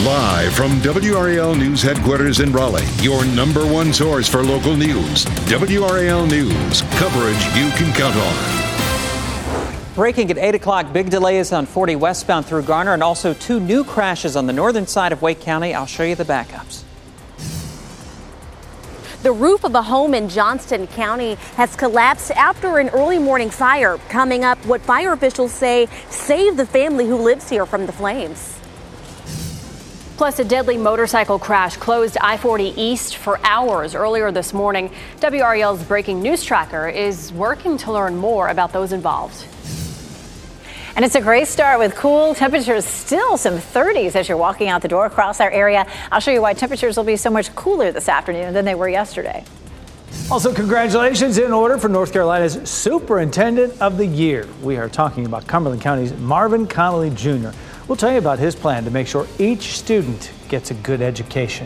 Live from WRAL News headquarters in Raleigh, your number one source for local news. WRAL News, coverage you can count on. Breaking at 8 o'clock, big delays on 40 westbound through Garner, and also 2 new crashes on the northern side of Wake County. I'll show you the backups. The roof of a home in Johnston County has collapsed after an early morning fire. Coming up, what fire officials say saved the family who lives here from the flames. Plus, a deadly motorcycle crash closed I-40 East for hours earlier this morning. WRAL's breaking news tracker is working to learn more about those involved. And it's a great start with cool temperatures, still some 30s as you're walking out the door across our area. I'll show you why temperatures will be so much cooler this afternoon than they were yesterday. Also, congratulations in order for North Carolina's Superintendent of the Year. We are talking about Cumberland County's Marvin Connolly Jr. We'll tell you about his plan to make sure each student gets a good education.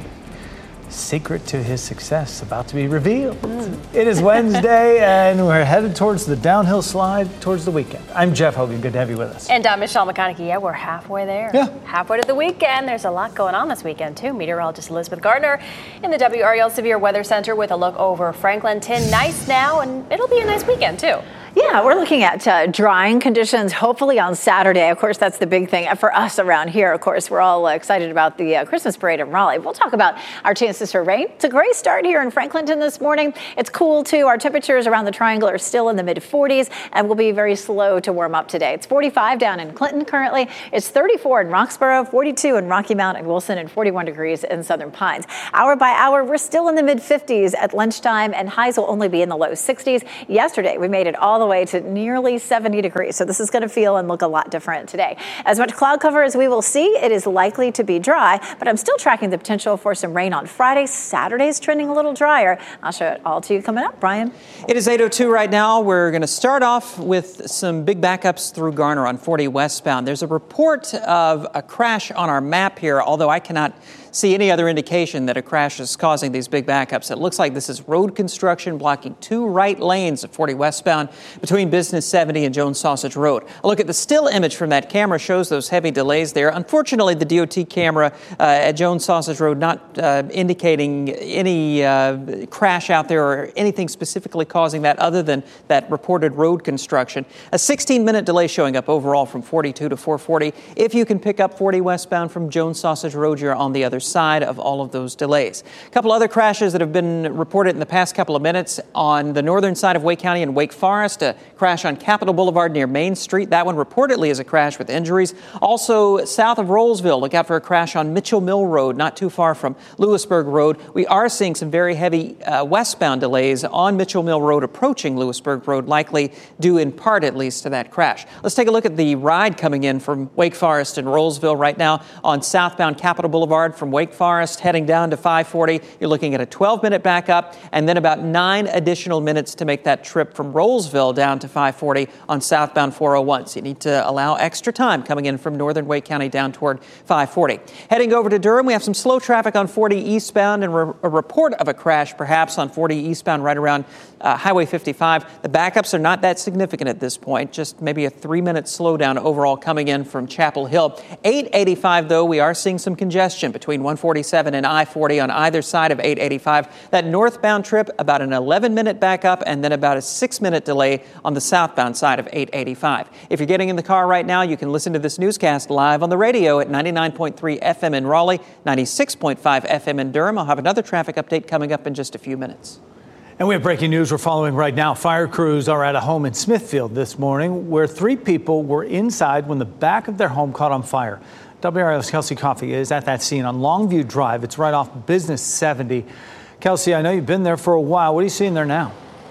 Secret to his success about to be revealed. It is Wednesday, and we're headed towards the downhill slide towards the weekend. I'm Jeff Hogan. Good to have you with us. And I'm Michelle McConaughey. Yeah, we're halfway there. Yeah. Halfway to the weekend. There's a lot going on this weekend, too. Meteorologist Elizabeth Gardner in the WRAL Severe Weather Center with a look over Franklin. Nice now, and it'll be a nice weekend, too. Yeah, we're looking at drying conditions, hopefully on Saturday. Of course, that's the big thing for us around here. Of course, we're all excited about the Christmas parade in Raleigh. We'll talk about our chances for rain. It's a great start here in Franklinton this morning. It's cool, too. Our temperatures around the triangle are still in the mid-40s and will be very slow to warm up today. It's 45 down in Clinton currently. It's 34 in Roxborough, 42 in Rocky Mount and Wilson, and 41 degrees in Southern Pines. Hour by hour, we're still in the mid-50s at lunchtime, and highs will only be in the low 60s. Yesterday, we made it all the way to nearly 70 degrees. So this is going to feel and look a lot different today. As much cloud cover as we will see, it is likely to be dry, but I'm still tracking the potential for some rain on Friday. Saturday's trending a little drier. I'll show it all to you coming up. Brian. It is 8:02 right now. We're going to start off with some big backups through Garner on 40 westbound. There's a report of a crash on our map here, although I cannot see any other indication that a crash is causing these big backups. It looks like this is road construction blocking 2 right lanes of 40 westbound between Business 70 and Jones Sausage Road. A look at the still image from that camera shows those heavy delays there. Unfortunately, the DOT camera at Jones Sausage Road not indicating any crash out there or anything specifically causing that other than that reported road construction. A 16-minute delay showing up overall from 42 to 440. If you can pick up 40 westbound from Jones Sausage Road, you're on the other side of all of those delays. A couple other crashes that have been reported in the past couple of minutes on the northern side of Wake County in Wake Forest. A crash on Capitol Boulevard near Main Street. That one reportedly is a crash with injuries. Also south of Rollsville, look out for a crash on Mitchell Mill Road, not too far from Lewisburg Road. We are seeing some very heavy westbound delays on Mitchell Mill Road approaching Lewisburg Road, likely due in part at least to that crash. Let's take a look at the ride coming in from Wake Forest and Rollsville right now on southbound Capitol Boulevard from Wake Forest heading down to 540. You're looking at a 12-minute backup and then about 9 additional minutes to make that trip from Rollsville down to 540 on southbound 401. So you need to allow extra time coming in from northern Wake County down toward 540. Heading over to Durham, we have some slow traffic on 40 eastbound and a report of a crash perhaps on 40 eastbound right around Highway 55. The backups are not that significant at this point, just maybe a 3-minute slowdown overall coming in from Chapel Hill. 885, though, we are seeing some congestion between 147 and I-40 on either side of 885. That northbound trip, about an 11-minute backup and then about a 6-minute delay on the southbound side of 885. If you're getting in the car right now, you can listen to this newscast live on the radio at 99.3 FM in Raleigh, 96.5 FM in Durham. I'll have another traffic update coming up in just a few minutes. And we have breaking news we're following right now. Fire crews are at a home in Smithfield this morning where 3 people were inside when the back of their home caught on fire. WRAL's Kelsey Coffey is at that scene on Longview Drive. It's right off Business 70. Kelsey, I know you've been there for a while. What are you seeing there now?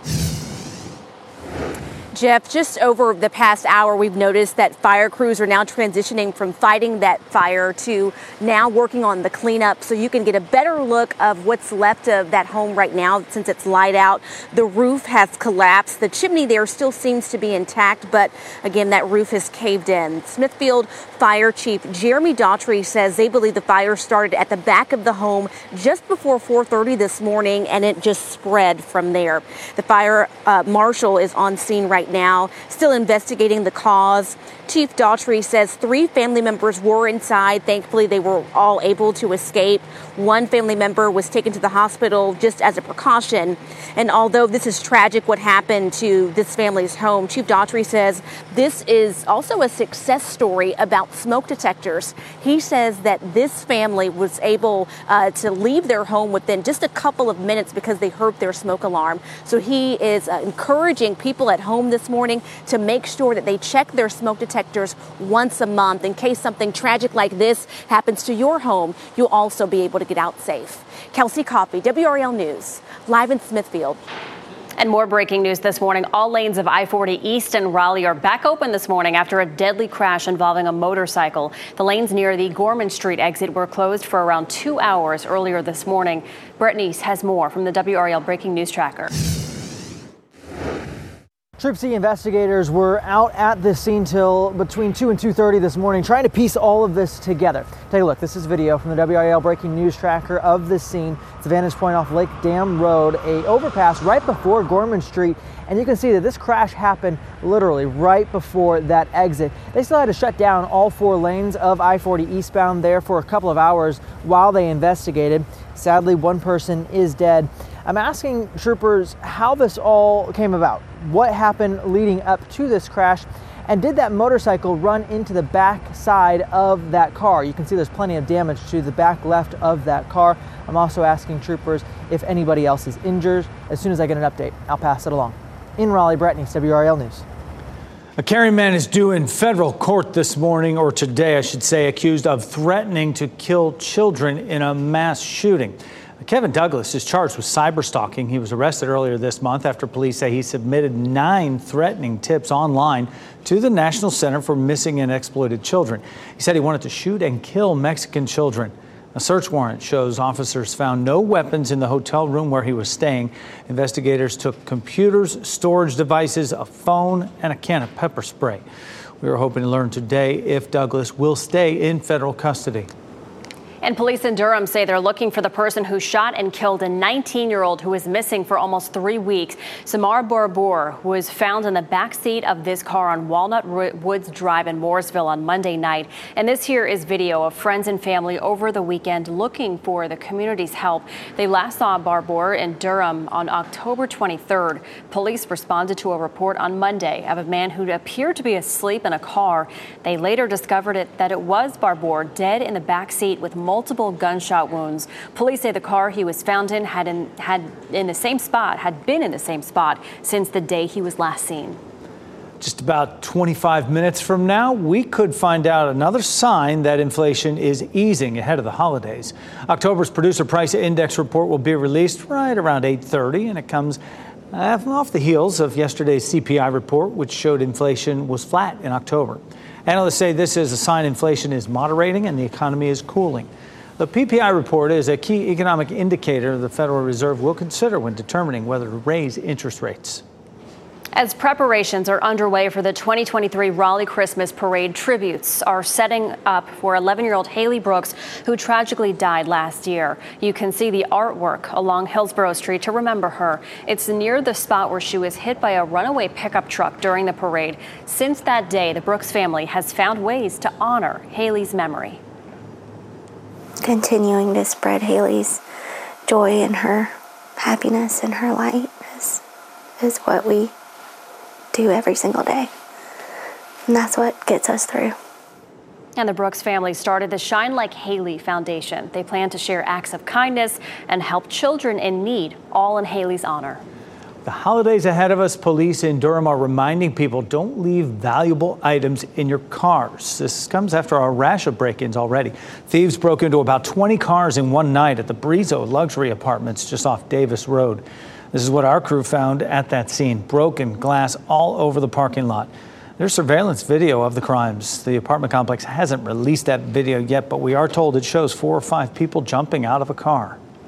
Jeff, just over the past hour, we've noticed that fire crews are now transitioning from fighting that fire to now working on the cleanup, so you can get a better look of what's left of that home right now since it's light out. The roof has collapsed. The chimney there still seems to be intact, but again, that roof has caved in. Smithfield Fire Chief Jeremy Daughtry says they believe the fire started at the back of the home just before 4:30 this morning, and it just spread from there. The fire marshal is on scene right right now, still investigating the cause. Chief Daughtry says 3 family members were inside. Thankfully, they were all able to escape. 1 family member was taken to the hospital just as a precaution. And although this is tragic what happened to this family's home, Chief Daughtry says this is also a success story about smoke detectors. He says that this family was able to leave their home within just a couple of minutes because they heard their smoke alarm. So he is encouraging people at home this morning to make sure that they check their smoke detectors once a month in case something tragic like this happens to your home. You'll also be able to get out safe. Kelsey Coffey, WRAL News, live in Smithfield. And more breaking news this morning. All lanes of I-40 East and Raleigh are back open this morning after a deadly crash involving a motorcycle. The lanes near the Gorman Street exit were closed for around 2 hours earlier this morning. Brett Neese has more from the WRAL Breaking News Tracker. Troop C investigators were out at this scene till between 2 and 2:30 this morning trying to piece all of this together. Take a look. This is video from the WRAL Breaking News Tracker of this scene. It's a vantage point off Lake Dam Road, a overpass right before Gorman Street. And you can see that this crash happened literally right before that exit. They still had to shut down all 4 lanes of I-40 eastbound there for a couple of hours while they investigated. Sadly, 1 person is dead. I'm asking troopers how this all came about. What happened leading up to this crash? And did that motorcycle run into the back side of that car? You can see there's plenty of damage to the back left of that car. I'm also asking troopers if anybody else is injured. As soon as I get an update, I'll pass it along. In Raleigh, Brett Neese, WRAL News. A Cary man is due in federal court this morning, or today I should say, accused of threatening to kill children in a mass shooting. Kevin Douglas is charged with cyberstalking. He was arrested earlier this month after police say he submitted 9 threatening tips online to the National Center for Missing and Exploited Children. He said he wanted to shoot and kill Mexican children. A search warrant shows officers found no weapons in the hotel room where he was staying. Investigators took computers, storage devices, a phone, and a can of pepper spray. We are hoping to learn today if Douglas will stay in federal custody. And police in Durham say they're looking for the person who shot and killed a 19-year-old who was missing for almost 3 weeks. Samar Barbour was found in the back seat of this car on Walnut Woods Drive in Mooresville on Monday night. And this here is video of friends and family over the weekend looking for the community's help. They last saw Barbour in Durham on October 23rd. Police responded to a report on Monday of a man who appeared to be asleep in a car. They later discovered that it was Barbour dead in the back seat with multiple gunshot wounds. Police say the car he was found in had been in the same spot since the day he was last seen. Just about 25 minutes from now, we could find out another sign that inflation is easing ahead of the holidays. October's Producer Price Index report will be released right around 8:30, and it comes off the heels of yesterday's CPI report, which showed inflation was flat in October. Analysts say this is a sign inflation is moderating and the economy is cooling. The PPI report is a key economic indicator the Federal Reserve will consider when determining whether to raise interest rates. As preparations are underway for the 2023 Raleigh Christmas Parade, tributes are setting up for 11-year-old Haley Brooks, who tragically died last year. You can see the artwork along Hillsborough Street to remember her. It's near the spot where she was hit by a runaway pickup truck during the parade. Since that day, the Brooks family has found ways to honor Haley's memory. Continuing to spread Haley's joy and her happiness and her light is what we do every single day. And that's what gets us through. And the Brooks family started the Shine Like Haley Foundation. They plan to share acts of kindness and help children in need, all in Haley's honor. The holidays ahead of us, police in Durham are reminding people don't leave valuable items in your cars. This comes after a rash of break-ins already. Thieves broke into about 20 cars in one night at the Brizo luxury apartments just off Davis Road. This is what our crew found at that scene. Broken glass all over the parking lot. There's surveillance video of the crimes. The apartment complex hasn't released that video yet, but we are told it shows 4 or 5 people jumping out of a car.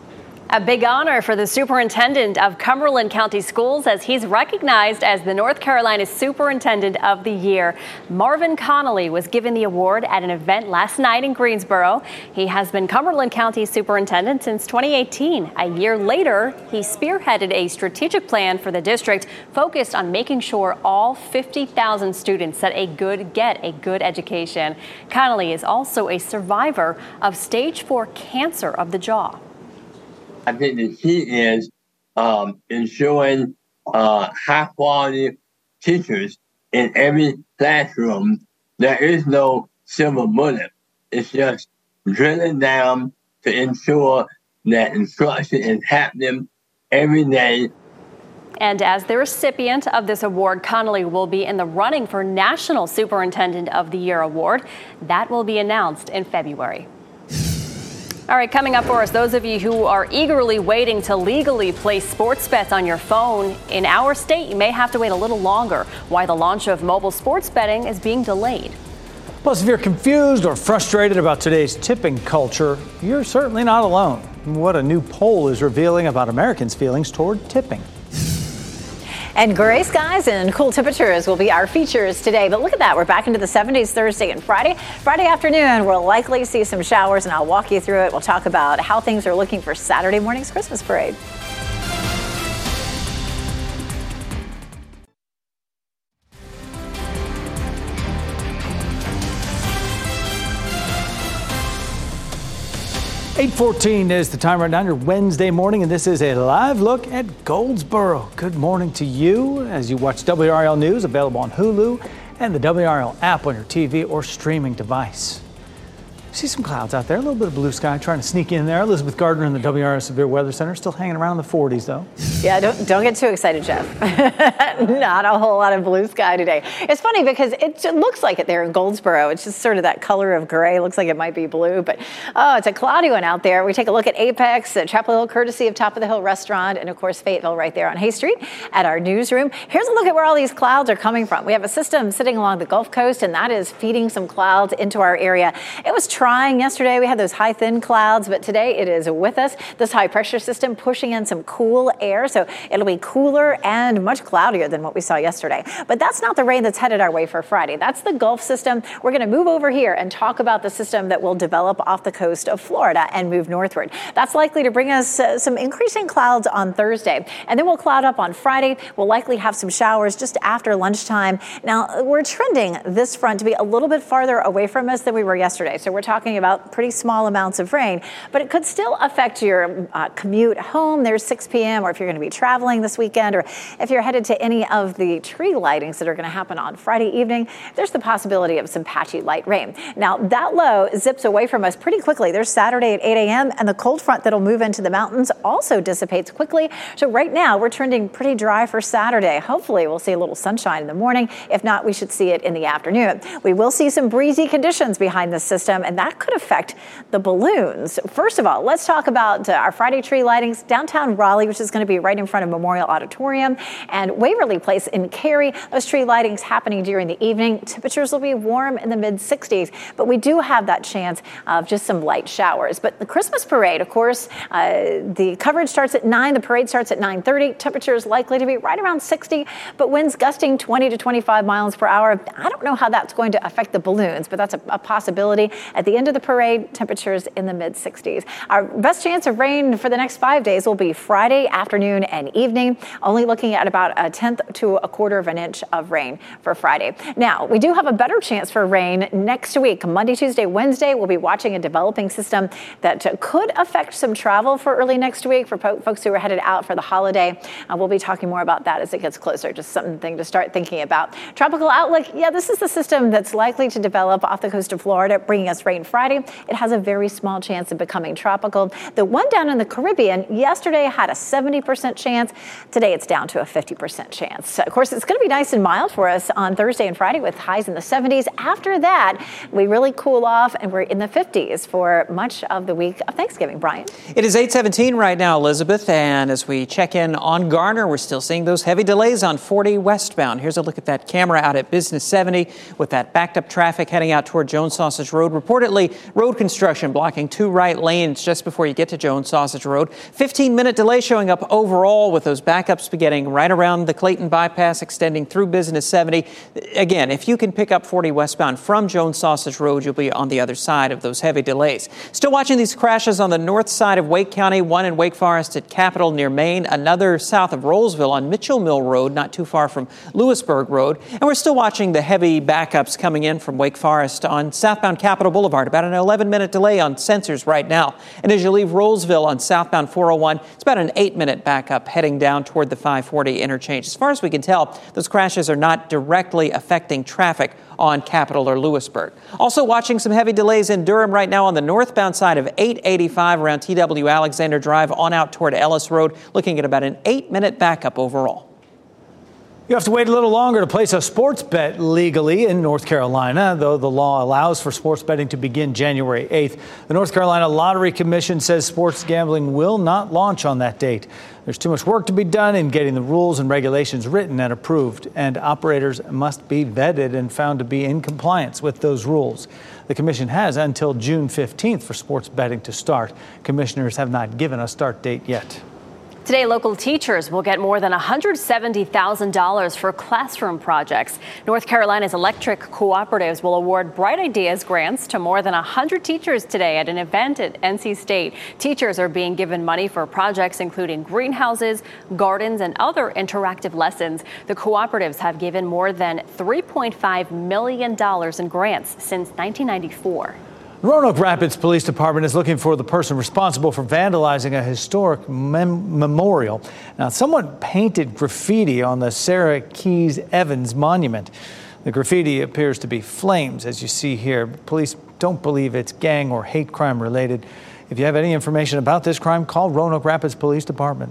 A big honor for the superintendent of Cumberland County Schools as he's recognized as the North Carolina Superintendent of the Year. Marvin Connolly was given the award at an event last night in Greensboro. He has been Cumberland County Superintendent since 2018. A year later, he spearheaded a strategic plan for the district focused on making sure all 50,000 students get a good education. Connolly is also a survivor of stage 4 cancer of the jaw. I think the key is ensuring high-quality teachers in every classroom. There is no silver bullet. It's just drilling down to ensure that instruction is happening every day. And as the recipient of this award, Connolly will be in the running for National Superintendent of the Year award. That will be announced in February. All right, coming up for us, those of you who are eagerly waiting to legally place sports bets on your phone, in our state, you may have to wait a little longer. Why the launch of mobile sports betting is being delayed. Plus, if you're confused or frustrated about today's tipping culture, you're certainly not alone. What a new poll is revealing about Americans' feelings toward tipping. And gray skies and cool temperatures will be our features today. But look at that. We're back into the 70s Thursday and Friday. Friday afternoon, we'll likely see some showers, and I'll walk you through it. We'll talk about how things are looking for Saturday morning's Christmas parade. .14 is the time right now, your Wednesday morning, and this is a live look at Goldsboro. Good morning to you as you watch WRAL News, available on Hulu and the WRAL app on your TV or streaming device. See some clouds out there, a little bit of blue sky trying to sneak in there. Elizabeth Gardner in the WRAL Severe Weather Center, still hanging around in the 40s, though. Yeah, don't get too excited, Jeff. Not a whole lot of blue sky today. It's funny because it looks like it there in Goldsboro. It's just sort of that color of gray. Looks like it might be blue, but it's a cloudy one out there. We take a look at Apex, Chapel Hill, courtesy of Top of the Hill Restaurant, and of course Fayetteville right there on Hay Street at our newsroom. Here's a look at where all these clouds are coming from. We have a system sitting along the Gulf Coast, and that is feeding some clouds into our area. It was trying yesterday. We had those high thin clouds, but today it is with us. This high pressure system pushing in some cool air, so it'll be cooler and much cloudier than what we saw yesterday. But that's not the rain that's headed our way for Friday. That's the Gulf system. We're going to move over here and talk about the system that will develop off the coast of Florida and move northward. That's likely to bring us some increasing clouds on Thursday, and then we'll cloud up on Friday. We'll likely have some showers just after lunchtime. Now, we're trending this front to be a little bit farther away from us than we were yesterday, so we're talking about pretty small amounts of rain, but it could still affect your commute home. There's 6 p.m. or if you're going to be traveling this weekend, or if you're headed to any of the tree lightings that are going to happen on Friday evening, there's the possibility of some patchy light rain. Now, that low zips away from us pretty quickly. There's Saturday at 8 a.m., and the cold front that'll move into the mountains also dissipates quickly. So right now, we're trending pretty dry for Saturday. Hopefully, we'll see a little sunshine in the morning. If not, we should see it in the afternoon. We will see some breezy conditions behind this system, and that could affect the balloons. First of all, let's talk about our Friday tree lightings. Downtown Raleigh, which is going to be right in front of Memorial Auditorium, and Waverly Place in Cary. Those tree lightings happening during the evening. Temperatures will be warm in the mid-60s, but we do have that chance of just some light showers. But the Christmas parade, of course, the coverage starts at 9. The parade starts at 9:30. Temperatures likely to be right around 60, but winds gusting 20 to 25 miles per hour. I don't know how that's going to affect the balloons, but that's a possibility. At the end of the parade, temperatures in the mid-60s. Our best chance of rain for the next 5 days will be Friday afternoon and evening, only looking at about 1/10 to 1/4 of an inch of rain for Friday. Now, we do have a better chance for rain next week. Monday, Tuesday, Wednesday, we'll be watching a developing system that could affect some travel for early next week for folks who are headed out for the holiday. We'll be talking more about that as it gets closer, just something to start thinking about. Tropical outlook, yeah, this is the system that's likely to develop off the coast of Florida, bringing us rain Friday. It has a very small chance of becoming tropical. The one down in the Caribbean yesterday had a 70% chance. Today it's down to a 50% chance. Of course, it's going to be nice and mild for us on Thursday and Friday with highs in the 70s. After that, we really cool off and we're in the 50s for much of the week of Thanksgiving. Brian? It is 8:17 right now, Elizabeth, and as we check in on Garner, we're still seeing those heavy delays on 40 westbound. Here's a look at that camera out at Business 70 with that backed up traffic heading out toward Jones Sausage Road. Reported currently road construction blocking 2 right lanes just before you get to Jones Sausage Road. 15-minute delay showing up overall, with those backups beginning right around the Clayton bypass, extending through Business 70. Again, if you can pick up 40 westbound from Jones Sausage Road, you'll be on the other side of those heavy delays. Still watching these crashes on the north side of Wake County, one in Wake Forest at Capitol near Maine, another south of Rollsville on Mitchell Mill Road, not too far from Lewisburg Road. And we're still watching the heavy backups coming in from Wake Forest on southbound Capitol Boulevard, about an 11-minute delay on sensors right now. And as you leave Rollsville on southbound 401, it's about an 8-minute backup heading down toward the 540 interchange. As far as we can tell, those crashes are not directly affecting traffic on Capitol or Lewisburg. Also watching some heavy delays in Durham right now on the northbound side of 885 around TW Alexander Drive on out toward Ellis Road, looking at about an 8-minute backup overall. You have to wait a little longer to place a sports bet legally in North Carolina, though the law allows for sports betting to begin January 8th. The North Carolina Lottery Commission says sports gambling will not launch on that date. There's too much work to be done in getting the rules and regulations written and approved, and operators must be vetted and found to be in compliance with those rules. The commission has until June 15th for sports betting to start. Commissioners have not given a start date yet. Today, local teachers will get more than $170,000 for classroom projects. North Carolina's electric cooperatives will award Bright Ideas grants to more than 100 teachers today at an event at NC State. Teachers are being given money for projects including greenhouses, gardens, and other interactive lessons. The cooperatives have given more than $3.5 million in grants since 1994. Roanoke Rapids Police Department is looking for the person responsible for vandalizing a historic memorial. Now, someone painted graffiti on the Sarah Keys Evans monument. The graffiti appears to be flames, as you see here. Police don't believe it's gang or hate crime related. If you have any information about this crime, call Roanoke Rapids Police Department.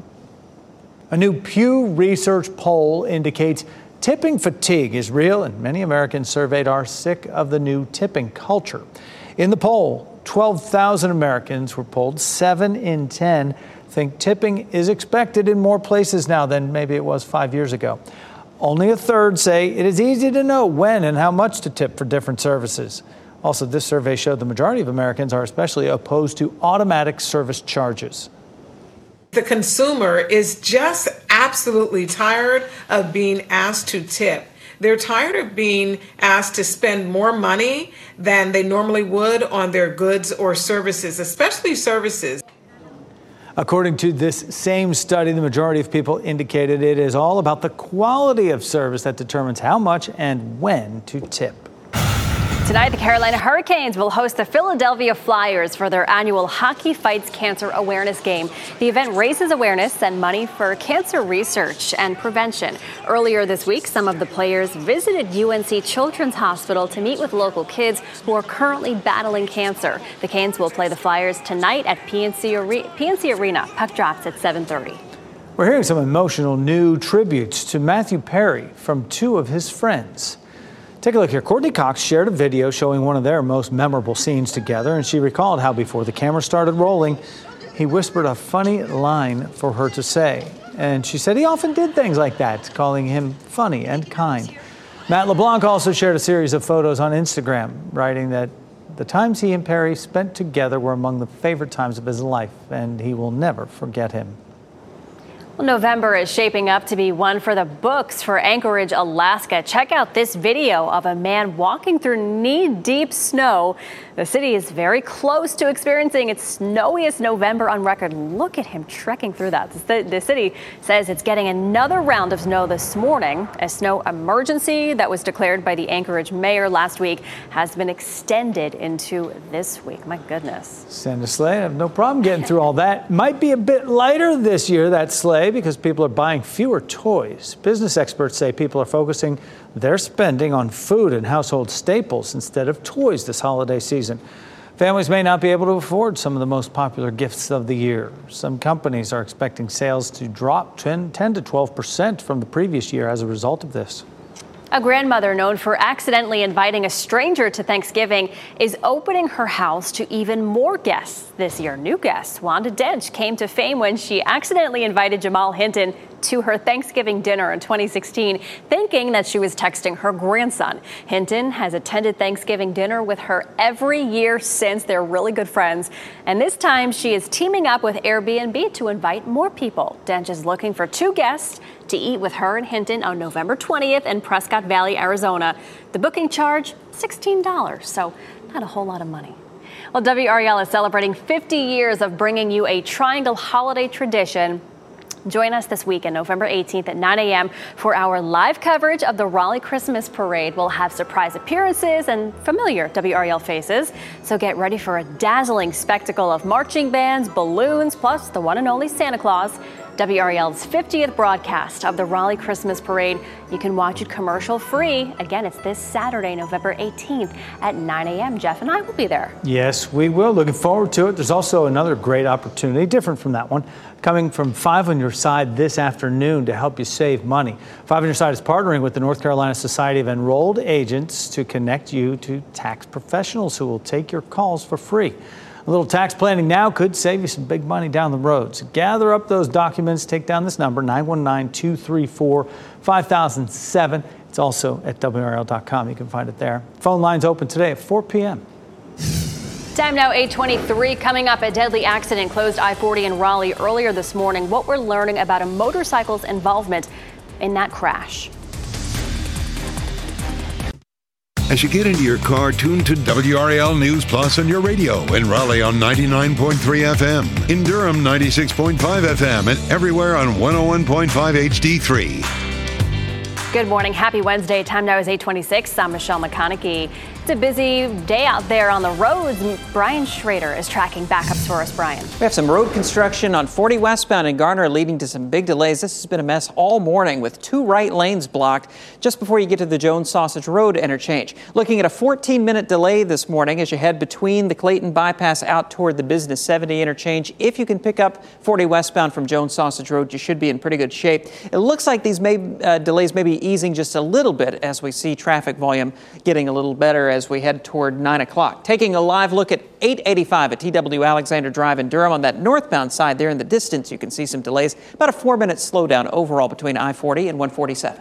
A new Pew Research poll indicates tipping fatigue is real, and many Americans surveyed are sick of the new tipping culture. In the poll, 12,000 Americans were polled. 7 in 10 think tipping is expected in more places now than maybe it was 5 years ago. Only a third say it is easy to know when and how much to tip for different services. Also, this survey showed the majority of Americans are especially opposed to automatic service charges. The consumer is just absolutely tired of being asked to tip. They're tired of being asked to spend more money than they normally would on their goods or services, especially services. According to this same study, the majority of people indicated it is all about the quality of service that determines how much and when to tip. Tonight, the Carolina Hurricanes will host the Philadelphia Flyers for their annual Hockey Fights Cancer Awareness Game. The event raises awareness and money for cancer research and prevention. Earlier this week, some of the players visited UNC Children's Hospital to meet with local kids who are currently battling cancer. The Canes will play the Flyers tonight at PNC Arena. Puck drops at 7:30. We're hearing some emotional new tributes to Matthew Perry from 2 of his friends. Take a look here. Courtney Cox shared a video showing one of their most memorable scenes together, and she recalled how before the camera started rolling, he whispered a funny line for her to say. And she said he often did things like that, calling him funny and kind. Matt LeBlanc also shared a series of photos on Instagram, writing that the times he and Perry spent together were among the favorite times of his life, and he will never forget him. Well, November is shaping up to be one for the books for Anchorage, Alaska. Check out this video of a man walking through knee-deep snow. The city is very close to experiencing its snowiest November on record. Look at him trekking through that. The city says it's getting another round of snow this morning. A snow emergency that was declared by the Anchorage mayor last week has been extended into this week. My goodness. Santa sleigh, I have no problem getting through all that. Might be a bit lighter this year, that sleigh, because people are buying fewer toys. Business experts say people are focusing their spending on food and household staples instead of toys this holiday season. Families may not be able to afford some of the most popular gifts of the year. Some companies are expecting sales to drop 10 to 12% from the previous year as a result of this. A grandmother known for accidentally inviting a stranger to Thanksgiving is opening her house to even more guests this year. New guests. Wanda Dench came to fame when she accidentally invited Jamal Hinton to her Thanksgiving dinner in 2016, thinking that she was texting her grandson. Hinton has attended Thanksgiving dinner with her every year since. They're really good friends. And this time she is teaming up with Airbnb to invite more people. Dench is looking for 2 guests to eat with her and Hinton on November 20th in Prescott Valley, Arizona. The booking charge, $16, so not a whole lot of money. Well, WRAL is celebrating 50 years of bringing you a Triangle holiday tradition. Join us this weekend, November 18th at 9 a.m. for our live coverage of the Raleigh Christmas Parade. We'll have surprise appearances and familiar WRAL faces. So get ready for a dazzling spectacle of marching bands, balloons, plus the one and only Santa Claus. WRAL's 50th broadcast of the Raleigh Christmas Parade. You can watch it commercial free. Again, it's this Saturday, November 18th at 9 a.m. Jeff and I will be there. Yes, we will. Looking forward to it. There's also another great opportunity, different from that one, coming from 5 on Your Side this afternoon to help you save money. 5 on Your Side is partnering with the North Carolina Society of Enrolled Agents to connect you to tax professionals who will take your calls for free. A little tax planning now could save you some big money down the road. So gather up those documents, take down this number, 919-234-5007. It's also at WRAL.com. You can find it there. Phone lines open today at 4 p.m. Time now 8:23. Coming up, a deadly accident closed I-40 in Raleigh earlier this morning. What we're learning about a motorcycle's involvement in that crash. As you get into your car, tune to WRAL News Plus on your radio. In Raleigh on 99.3 FM. In Durham, 96.5 FM. And everywhere on 101.5 HD3. Good morning. Happy Wednesday. Time now is 8:26. I'm Michelle McConaughey. It's a busy day out there on the roads. Brian Schrader is tracking backups for us. Brian. We have some road construction on 40 westbound in Garner leading to some big delays. This has been a mess all morning with 2 right lanes blocked just before you get to the Jones Sausage Road interchange. Looking at a 14-minute delay this morning as you head between the Clayton bypass out toward the Business 70 interchange. If you can pick up 40 westbound from Jones Sausage Road, you should be in pretty good shape. It looks like these delays may be easing just a little bit as we see traffic volume getting a little better as we head toward 9 o'clock. Taking a live look at 885 at TW Alexander Drive in Durham. On that northbound side there in the distance, you can see some delays. About a 4-minute slowdown overall between I-40 and 147.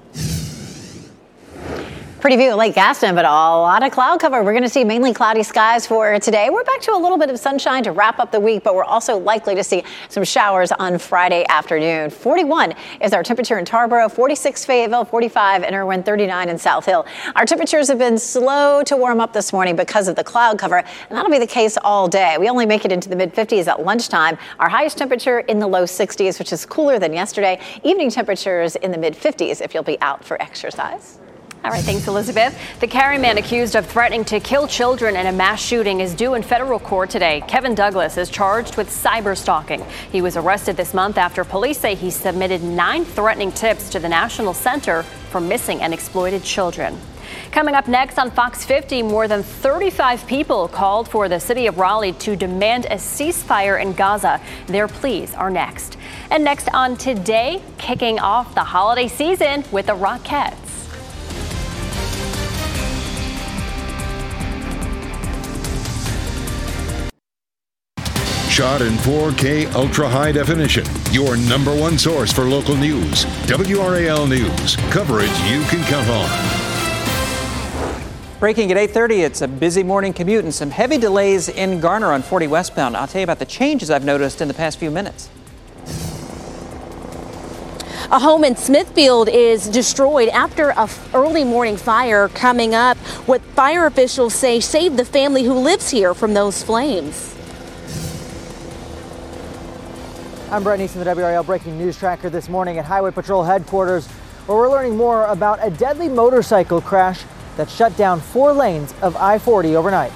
Pretty view of Lake Gaston, but a lot of cloud cover. We're going to see mainly cloudy skies for today. We're back to a little bit of sunshine to wrap up the week, but we're also likely to see some showers on Friday afternoon. 41 is our temperature in Tarboro, 46 Fayetteville, 45 in Irwin, 39 in South Hill. Our temperatures have been slow to warm up this morning because of the cloud cover, and that'll be the case all day. We only make it into the mid-50s at lunchtime. Our highest temperature in the low 60s, which is cooler than yesterday. Evening temperatures in the mid-50s if you'll be out for exercise. All right, thanks, Elizabeth. The Cary man accused of threatening to kill children in a mass shooting is due in federal court today. Kevin Douglas is charged with cyber stalking. He was arrested this month after police say he submitted 9 threatening tips to the National Center for Missing and Exploited Children. Coming up next on Fox 50, more than 35 people called for the city of Raleigh to demand a ceasefire in Gaza. Their pleas are next. And next on Today, kicking off the holiday season with the Rockettes. Shot in 4K ultra high definition. Your number one source for local news. WRAL News. Coverage you can count on. Breaking at 8:30, it's a busy morning commute and some heavy delays in Garner on 40 westbound. I'll tell you about the changes I've noticed in the past few minutes. A home in Smithfield is destroyed after an early morning fire coming up. What fire officials say saved the family who lives here from those flames. I'm Brett Neeson, the WRAL Breaking News Tracker this morning at Highway Patrol headquarters, where we're learning more about a deadly motorcycle crash that shut down 4 lanes of I-40 overnight.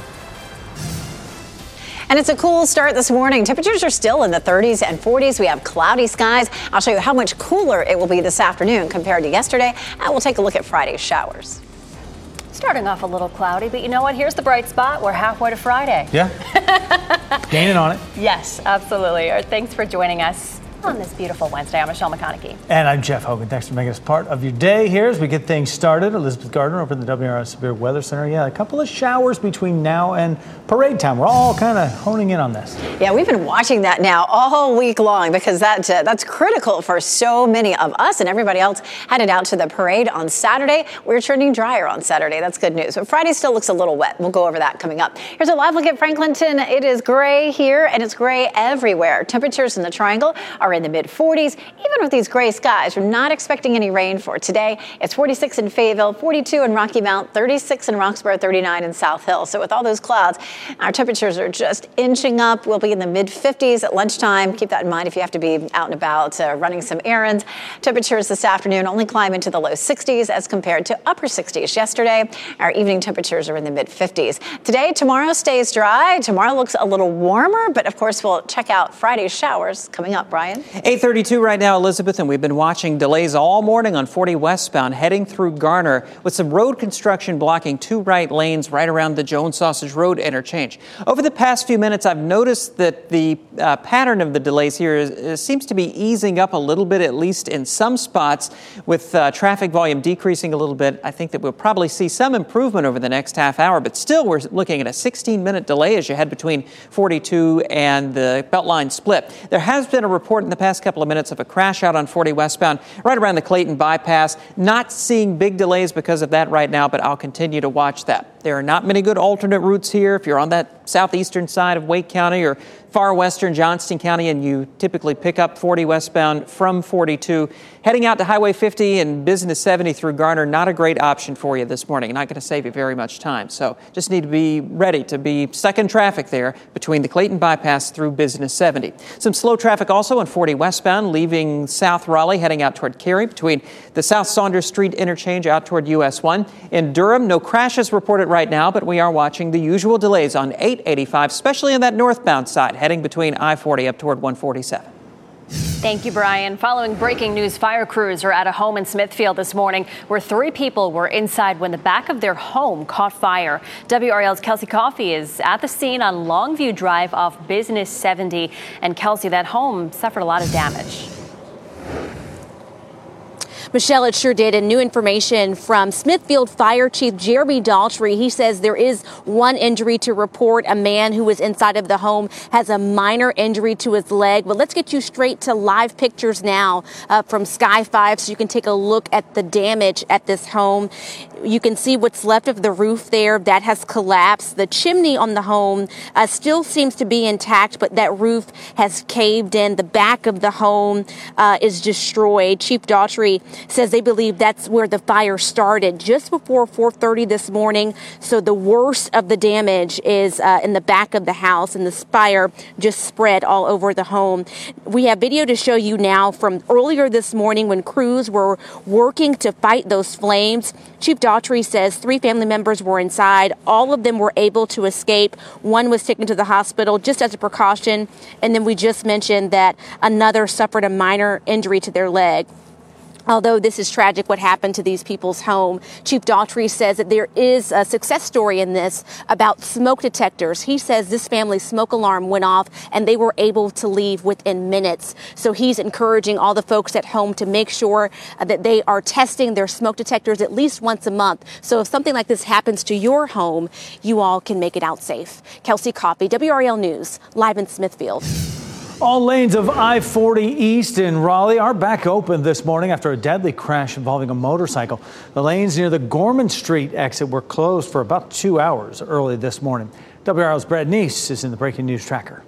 And it's a cool start this morning. Temperatures are still in the 30s and 40s. We have cloudy skies. I'll show you how much cooler it will be this afternoon compared to yesterday. And we'll take a look at Friday's showers. Starting off a little cloudy, but you know what? Here's the bright spot. We're halfway to Friday. Yeah. Gaining on it. Yes, absolutely. Thanks for joining us. On this beautiful Wednesday, I'm Michelle McConaughey. And I'm Jeff Hogan. Thanks for making us part of your day here as we get things started. Elizabeth Gardner over in the WRAL Severe Weather Center. Yeah, a couple of showers between now and parade time. We're all kind of honing in on this. Yeah, we've been watching that now all week long because that's critical for so many of us and everybody else headed out to the parade on Saturday. We're turning drier on Saturday. That's good news. But Friday still looks a little wet. We'll go over that coming up. Here's a live look at Franklinton. It is gray here and it's gray everywhere. Temperatures in the Triangle are in the mid-40s. Even with these gray skies, we're not expecting any rain for today. It's 46 in Fayetteville, 42 in Rocky Mount, 36 in Roxborough, 39 in South Hill. So with all those clouds, our temperatures are just inching up. We'll be in the mid-50s at lunchtime. Keep that in mind if you have to be out and about running some errands. Temperatures this afternoon only climb into the low 60s as compared to upper 60s yesterday. Our evening temperatures are in the mid-50s. Today, tomorrow stays dry. Tomorrow looks a little warmer, but of course we'll check out Friday's showers coming up. Brian? 8:32 right now, Elizabeth, and we've been watching delays all morning on 40 westbound heading through Garner with some road construction blocking two right lanes right around the Jones Sausage Road interchange. Over the past few minutes, I've noticed that the pattern of the delays here seems to be easing up a little bit, at least in some spots, with traffic volume decreasing a little bit. I think that we'll probably see some improvement over the next half hour, but still we're looking at a 16-minute delay as you head between 42 and the Beltline split. There has been a report in the past couple of minutes of a crash out on 40 westbound right around the Clayton bypass. Not seeing big delays because of that right now, but I'll continue to watch that. There are not many good alternate routes here. If you're on that southeastern side of Wake County or far western Johnston County and you typically pick up 40 westbound from 42, heading out to Highway 50 and Business 70 through Garner, not a great option for you this morning. Not going to save you very much time. So just need to be ready to be stuck in traffic there between the Clayton bypass through Business 70. Some slow traffic also on 40 westbound, leaving South Raleigh, heading out toward Cary between the South Saunders Street interchange out toward US 1. In Durham, no crashes reported right now, but we are watching the usual delays on 885, especially on that northbound side, heading between I-40 up toward 147. Thank you, Brian. Following breaking news, fire crews are at a home in Smithfield this morning where 3 people were inside when the back of their home caught fire. WRAL's Kelsey Coffey is at the scene on Longview Drive off Business 70. And Kelsey, that home suffered a lot of damage. Michelle, it sure did. And new information from Smithfield Fire Chief Jeremy Daughtry. He says there is one injury to report. A man who was inside of the home has a minor injury to his leg. But let's get you straight to live pictures now from Sky 5 so you can take a look at the damage at this home. You can see what's left of the roof there. That has collapsed. The chimney on the home still seems to be intact, but that roof has caved in. The back of the home is destroyed. Chief Daughtry says they believe that's where the fire started just before 4:30 this morning. So the worst of the damage is in the back of the house, and the fire just spread all over the home. We have video to show you now from earlier this morning when crews were working to fight those flames. Chief Daughtry says 3 family members were inside. All of them were able to escape. One was taken to the hospital just as a precaution. And then we just mentioned that another suffered a minor injury to their leg. Although this is tragic what happened to these people's home, Chief Daughtry says that there is a success story in this about smoke detectors. He says this family's smoke alarm went off and they were able to leave within minutes. So he's encouraging all the folks at home to make sure that they are testing their smoke detectors at least once a month. So if something like this happens to your home, you all can make it out safe. Kelsey Coffey, WRAL News, live in Smithfield. All lanes of I-40 East in Raleigh are back open this morning after a deadly crash involving a motorcycle. The lanes near the Gorman Street exit were closed for about 2 hours early this morning. WRAL's Brad Neese is in the Breaking News Tracker.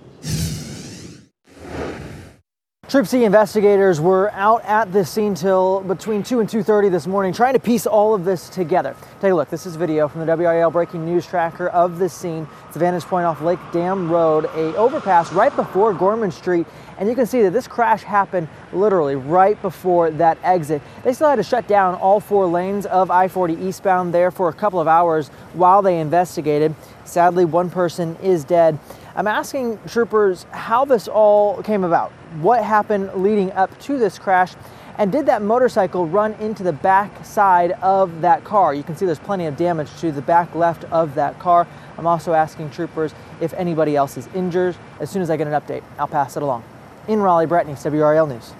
Troop C investigators were out at this scene till between 2 and 2:30 this morning trying to piece all of this together. Take a look. This is video from the WRAL Breaking News Tracker of this scene. It's a vantage point off Lake Dam Road, a overpass right before Gorman Street. And you can see that this crash happened literally right before that exit. They still had to shut down all 4 lanes of I-40 eastbound there for a couple of hours while they investigated. Sadly, one person is dead. I'm asking troopers how this all came about. What happened leading up to this crash? And did that motorcycle run into the back side of that car? You can see there's plenty of damage to the back left of that car. I'm also asking troopers if anybody else is injured. As soon as I get an update, I'll pass it along. In Raleigh, Brett Neese, WRAL News.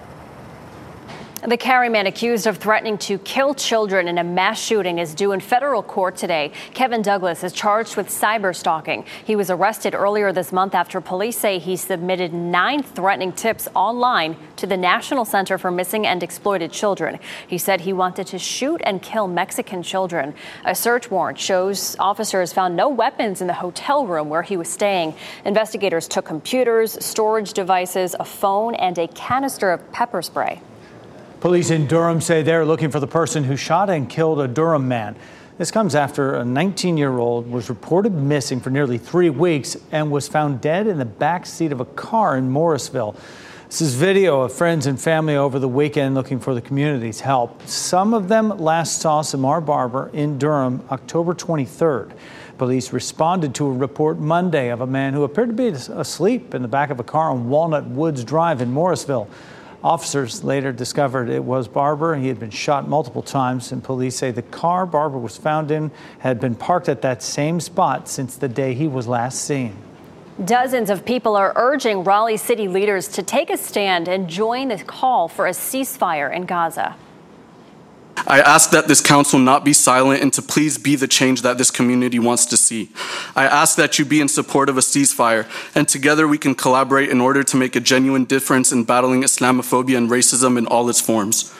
The Cary man accused of threatening to kill children in a mass shooting is due in federal court today. Kevin Douglas is charged with cyberstalking. He was arrested earlier this month after police say he submitted 9 threatening tips online to the National Center for Missing and Exploited Children. He said he wanted to shoot and kill Mexican children. A search warrant shows officers found no weapons in the hotel room where he was staying. Investigators took computers, storage devices, a phone, and a canister of pepper spray. Police in Durham say they're looking for the person who shot and killed a Durham man. This comes after a 19-year-old was reported missing for nearly 3 weeks and was found dead in the back seat of a car in Morrisville. This is video of friends and family over the weekend looking for the community's help. Some of them last saw Samar Barber in Durham October 23rd. Police responded to a report Monday of a man who appeared to be asleep in the back of a car on Walnut Woods Drive in Morrisville. Officers later discovered it was Barber. He had been shot multiple times, and police say the car Barber was found in had been parked at that same spot since the day he was last seen. Dozens of people are urging Raleigh city leaders to take a stand and join the call for a ceasefire in Gaza. I ask that this council not be silent and to please be the change that this community wants to see. I ask that you be in support of a ceasefire, and together we can collaborate in order to make a genuine difference in battling Islamophobia and racism in all its forms.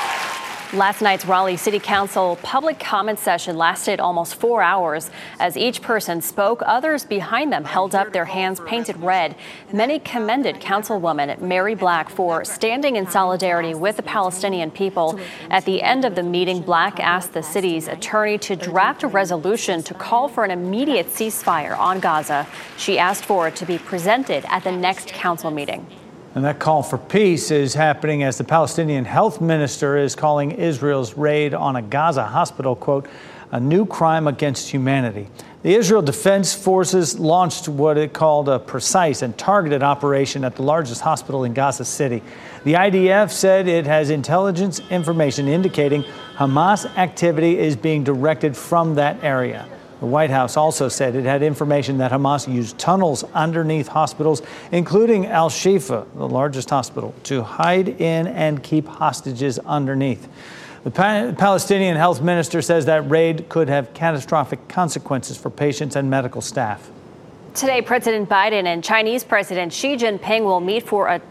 Last night's Raleigh City Council public comment session lasted almost 4 hours. As each person spoke, others behind them held up their hands painted red. Many commended Councilwoman Mary Black for standing in solidarity with the Palestinian people. At the end of the meeting, Black asked the city's attorney to draft a resolution to call for an immediate ceasefire on Gaza. She asked for it to be presented at the next council meeting. And that call for peace is happening as the Palestinian health minister is calling Israel's raid on a Gaza hospital, quote, a new crime against humanity. The Israel Defense Forces launched what it called a precise and targeted operation at the largest hospital in Gaza City. The IDF said it has intelligence information indicating Hamas activity is being directed from that area. The White House also said it had information that Hamas used tunnels underneath hospitals, including Al-Shifa, the largest hospital, to hide in and keep hostages underneath. The Palestinian health minister says that raid could have catastrophic consequences for patients and medical staff. Today, President Biden and Chinese President Xi Jinping will meet for a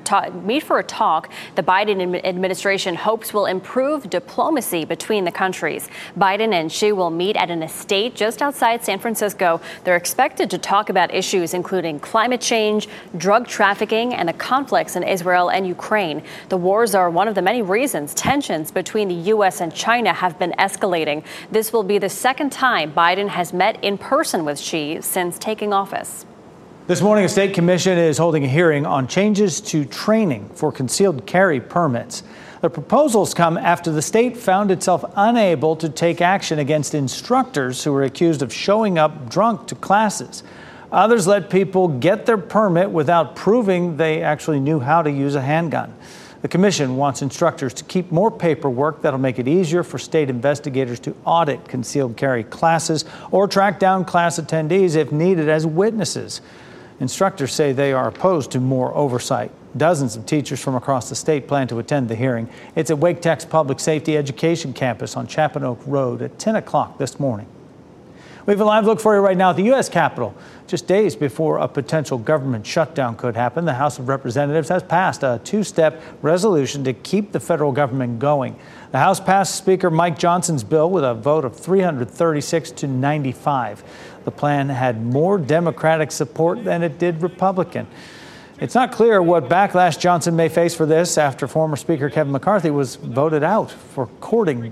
talk the Biden administration hopes will improve diplomacy between the countries. Biden and Xi will meet at an estate just outside San Francisco. They're expected to talk about issues including climate change, drug trafficking, and the conflicts in Israel and Ukraine. The wars are one of the many reasons tensions between the U.S. and China have been escalating. This will be the second time Biden has met in person with Xi since taking office. This morning, a state commission is holding a hearing on changes to training for concealed carry permits. The proposals come after the state found itself unable to take action against instructors who were accused of showing up drunk to classes. Others let people get their permit without proving they actually knew how to use a handgun. The commission wants instructors to keep more paperwork that'll make it easier for state investigators to audit concealed carry classes or track down class attendees if needed as witnesses. Instructors say they are opposed to more oversight. Dozens of teachers from across the state plan to attend the hearing. It's at Wake Tech's Public Safety Education Campus on Chapin Oak Road at 10 o'clock this morning. We have a live look for you right now at the U.S. Capitol. Just days before a potential government shutdown could happen, the House of Representatives has passed a two-step resolution to keep the federal government going. The House passed Speaker Mike Johnson's bill with a vote of 336 to 95. The plan had more Democratic support than it did Republican. It's not clear what backlash Johnson may face for this after former Speaker Kevin McCarthy was voted out for courting.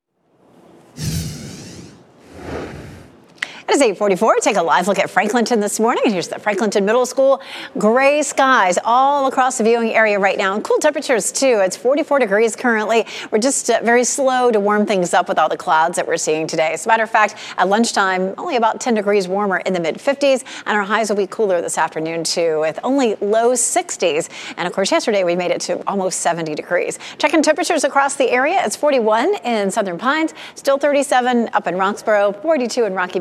It is 8:44. Take a live look at Franklinton this morning. And here's the Franklinton Middle School. Gray skies all across the viewing area right now, and cool temperatures too. It's 44 degrees currently. We're just very slow to warm things up with all the clouds that we're seeing today. As a matter of fact, at lunchtime, only about 10 degrees warmer in the mid-50s, and our highs will be cooler this afternoon too, with only low 60s. And of course, yesterday we made it to almost 70 degrees. Checking temperatures across the area. It's 41 in Southern Pines, still 37 up in Roxborough, 42 in Rocky Mount, 44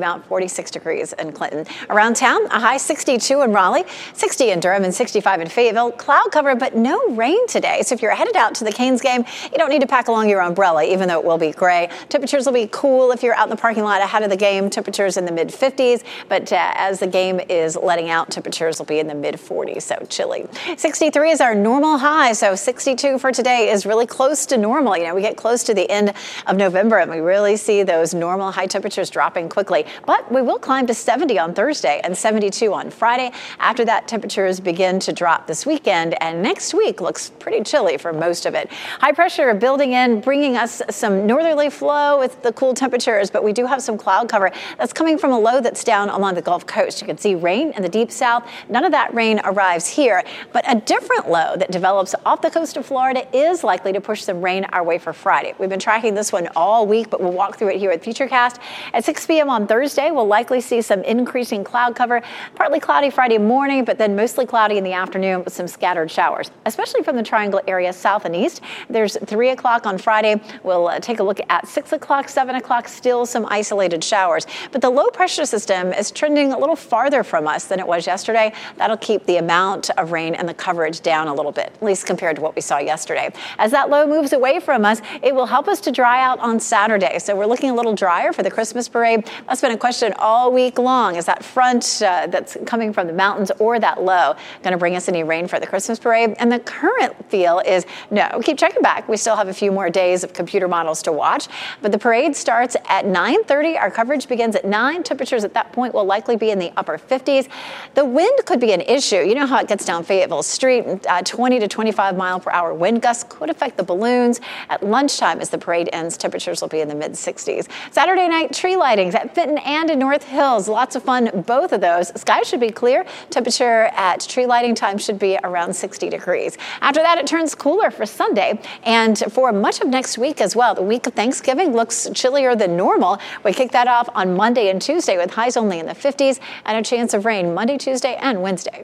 46 degrees in Clinton. Around town, a high 62 in Raleigh, 60 in Durham, and 65 in Fayetteville. Cloud cover, but no rain today. So if you're headed out to the Canes game, you don't need to pack along your umbrella, even though it will be gray. Temperatures will be cool if you're out in the parking lot ahead of the game. Temperatures in the mid-50s, but as the game is letting out, temperatures will be in the mid-40s, so chilly. 63 is our normal high, so 62 for today is really close to normal. You know, we get close to the end of November, and we really see those normal high temperatures dropping quickly. But we will climb to 70 on Thursday and 72 on Friday. After that, temperatures begin to drop this weekend, and next week looks pretty chilly for most of it. High pressure building in, bringing us some northerly flow with the cool temperatures, but we do have some cloud cover that's coming from a low that's down along the Gulf Coast. You can see rain in the deep south. None of that rain arrives here, but a different low that develops off the coast of Florida is likely to push some rain our way for Friday. We've been tracking this one all week, but we'll walk through it here at Futurecast. At 6 p.m. on Thursday, we'll likely see some increasing cloud cover, partly cloudy Friday morning, but then mostly cloudy in the afternoon with some scattered showers, especially from the Triangle area south and east. There's 3 o'clock on Friday. We'll take a look at 6 o'clock, 7 o'clock, still some isolated showers. But the low pressure system is trending a little farther from us than it was yesterday. That'll keep the amount of rain and the coverage down a little bit, at least compared to what we saw yesterday. As that low moves away from us, it will help us to dry out on Saturday. So we're looking a little drier for the Christmas parade. That's been a question all week long. Is that front that's coming from the mountains or that low going to bring us any rain for the Christmas parade? And the current feel is no. Keep checking back. We still have a few more days of computer models to watch, but the parade starts at 9:30. Our coverage begins at 9. Temperatures at that point will likely be in the upper 50s. The wind could be an issue. You know how it gets down Fayetteville Street. 20 to 25 mile per hour wind gusts could affect the balloons. At lunchtime, as the parade ends, temperatures will be in the mid-60s. Saturday night tree lightings at Fenton and in North Hills. Lots of fun, both of those. Skies should be clear. Temperature at tree lighting time should be around 60 degrees. After that, it turns cooler for Sunday and for much of next week as well. The week of Thanksgiving looks chillier than normal. We kick that off on Monday and Tuesday with highs only in the 50s and a chance of rain Monday, Tuesday, and Wednesday.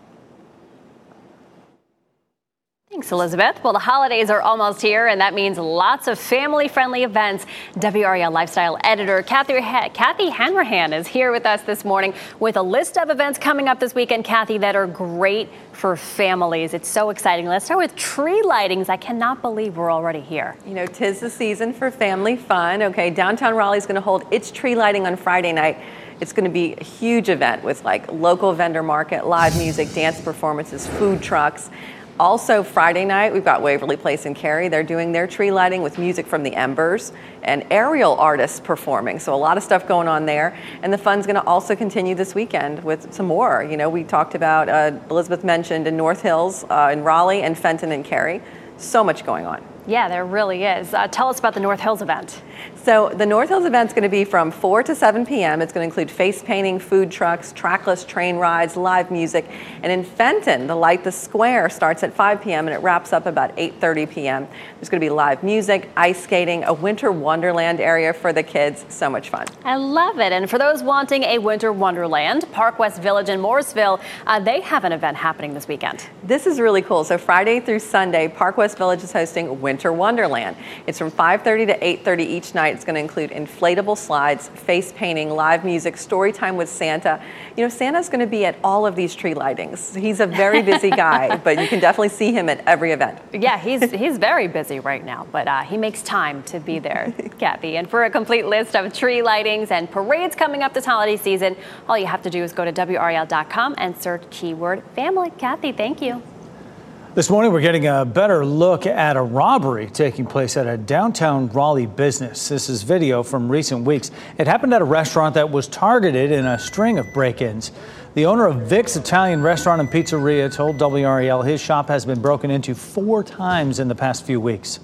Thanks, Elizabeth. Well, the holidays are almost here, and that means lots of family-friendly events. WRAL lifestyle editor Kathy Hanrahan is here with us this morning with a list of events coming up this weekend, Kathy, that are great for families. It's so exciting. Let's start with tree lightings. I cannot believe we're already here. You know, 'tis the season for family fun. Okay, downtown Raleigh is going to hold its tree lighting on Friday night. It's going to be a huge event with like local vendor market, live music, dance performances, food trucks. Also Friday night, we've got Waverly Place in Cary. They're doing their tree lighting with music from the Embers and aerial artists performing. So a lot of stuff going on there. And the fun's going to also continue this weekend with some more. You know, we talked about, Elizabeth mentioned in North Hills, in Raleigh and Fenton and Cary. So much going on. Yeah, there really is. Tell us about the North Hills event. So the North Hills event is going to be from 4 to 7 p.m. It's going to include face painting, food trucks, trackless train rides, live music. And in Fenton, the Light the Square starts at 5 p.m. and it wraps up about 8:30 p.m. There's going to be live music, ice skating, a winter wonderland area for the kids. So much fun. I love it. And for those wanting a winter wonderland, Park West Village in Morrisville, they have an event happening this weekend. This is really cool. So Friday through Sunday, Park West Village is hosting Winter Wonderland. It's from 5:30 to 8:30 each night. It's going to include inflatable slides, face painting, live music, story time with Santa. You know, Santa's going to be at all of these tree lightings. He's a very busy guy, but you can definitely see him at every event. Yeah, he's very busy right now, but he makes time to be there, Kathy. And for a complete list of tree lightings and parades coming up this holiday season, all you have to do is go to WRAL.com and search keyword family. Kathy, thank you. This morning, we're getting a better look at a robbery taking place at a downtown Raleigh business. This is video from recent weeks. It happened at a restaurant that was targeted in a string of break-ins. The owner of Vic's Italian Restaurant and Pizzeria told WRAL his shop has been broken into 4 times in the past few weeks.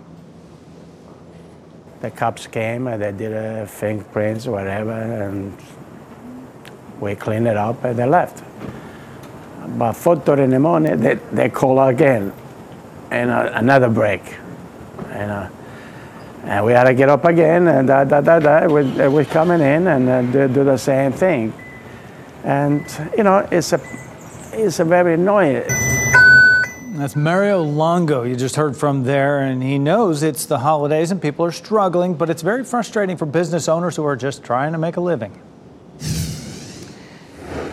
The cops came and they did fingerprints or whatever, and we cleaned it up and they left. About 4:30 in the morning, they call again, and another break, and we had to get up again, and we're coming in and do the same thing, and you know it's a very annoying. That's Mario Longo you just heard from there, and he knows it's the holidays and people are struggling, but it's very frustrating for business owners who are just trying to make a living.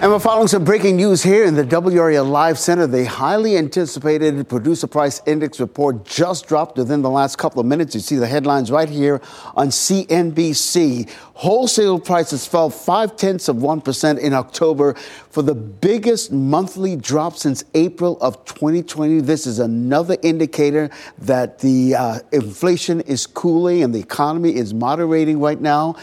And we're following some breaking news here in the WRAL Live Center. The highly anticipated Producer Price Index report just dropped within the last couple of minutes. You see the headlines right here on CNBC. Wholesale prices fell 0.5% in October for the biggest monthly drop since April of 2020. This is another indicator that the inflation is cooling and the economy is moderating right now.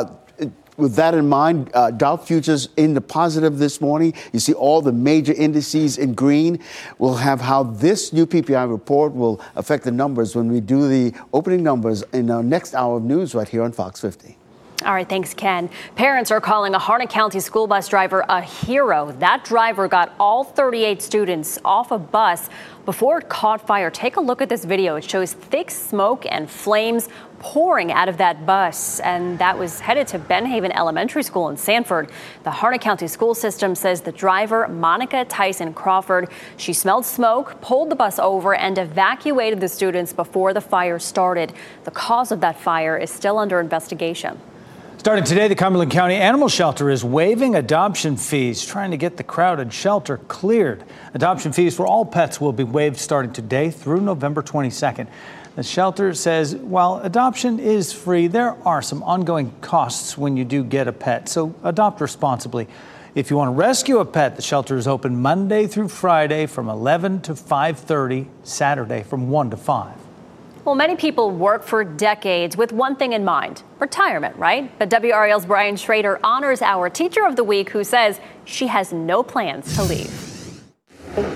With that in mind, Dow futures in the positive this morning. You see all the major indices in green. We'll have how this new PPI report will affect the numbers when we do the opening numbers in our next hour of news right here on Fox 50. All right, thanks, Ken. Parents are calling a Harnett County school bus driver a hero. That driver got all 38 students off a bus before it caught fire. Take a look at this video. It shows thick smoke and flames pouring out of that bus, and that was headed to Benhaven Elementary School in Sanford. The Harnett County school system says the driver, Monica Tyson Crawford, she smelled smoke, pulled the bus over, and evacuated the students before the fire started. The cause of that fire is still under investigation. Starting today, the Cumberland County Animal Shelter is waiving adoption fees, trying to get the crowded shelter cleared. Adoption fees for all pets will be waived starting today through November 22nd. The shelter says while adoption is free, there are some ongoing costs when you do get a pet, so adopt responsibly. If you want to rescue a pet, the shelter is open Monday through Friday from 11 to 5:30, Saturday from 1 to 5. Well, many people work for decades with one thing in mind, retirement, right? But WRAL's Brian Schrader honors our Teacher of the Week, who says she has no plans to leave. Page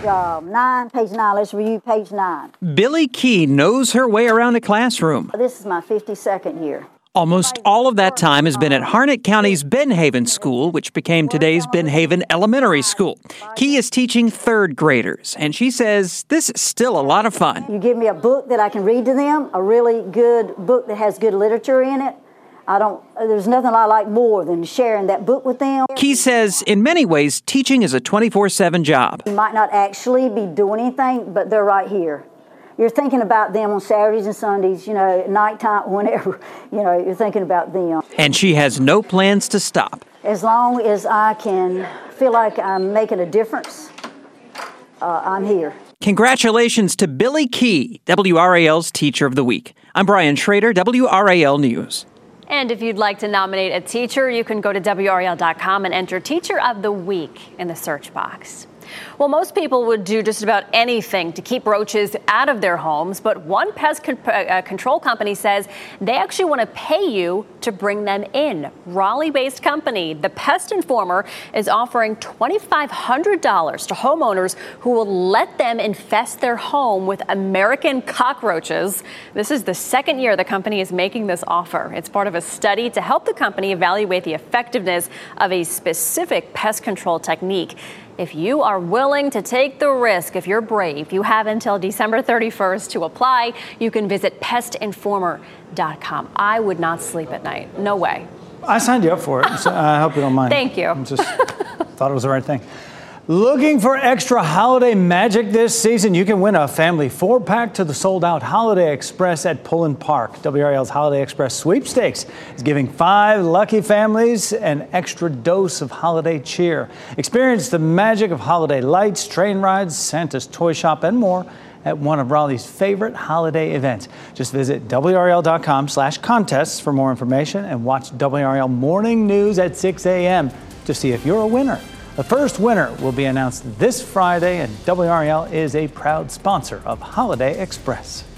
9, let's review page 9. Billy Key knows her way around a classroom. This is my 52nd year. Almost all of that time has been at Harnett County's Benhaven School, which became today's Benhaven Elementary School. Key is teaching third graders, and she says this is still a lot of fun. You give me a book that I can read to them, a really good book that has good literature in it. There's nothing I like more than sharing that book with them. Key says in many ways, teaching is a 24/7 job. You might not actually be doing anything, but they're right here. You're thinking about them on Saturdays and Sundays, at nighttime, whenever, you're thinking about them. And she has no plans to stop. As long as I can feel like I'm making a difference, I'm here. Congratulations to Billy Key, WRAL's Teacher of the Week. I'm Brian Schrader, WRAL News. And if you'd like to nominate a teacher, you can go to WRAL.com and enter Teacher of the Week in the search box. Well, most people would do just about anything to keep roaches out of their homes, but one pest control company says they actually want to pay you to bring them in. Raleigh-based company, The Pest Informer, is offering $2,500 to homeowners who will let them infest their home with American cockroaches. This is the second year the company is making this offer. It's part of a study to help the company evaluate the effectiveness of a specific pest control technique. If you are willing to take the risk, if you're brave, you have until December 31st to apply. You can visit pestinformer.com. I would not sleep at night. No way. I signed you up for it, so I hope you don't mind. Thank you. I just thought it was the right thing. Looking for extra holiday magic this season? You can win a family 4-pack to the sold-out Holiday Express at Pullen Park. WRAL's Holiday Express sweepstakes is giving 5 lucky families an extra dose of holiday cheer. Experience the magic of holiday lights, train rides, Santa's toy shop, and more at one of Raleigh's favorite holiday events. Just visit WRAL.com/contests for more information and watch WRAL Morning News at 6 a.m. to see if you're a winner. The first winner will be announced this Friday, and WRAL is a proud sponsor of Holiday Express.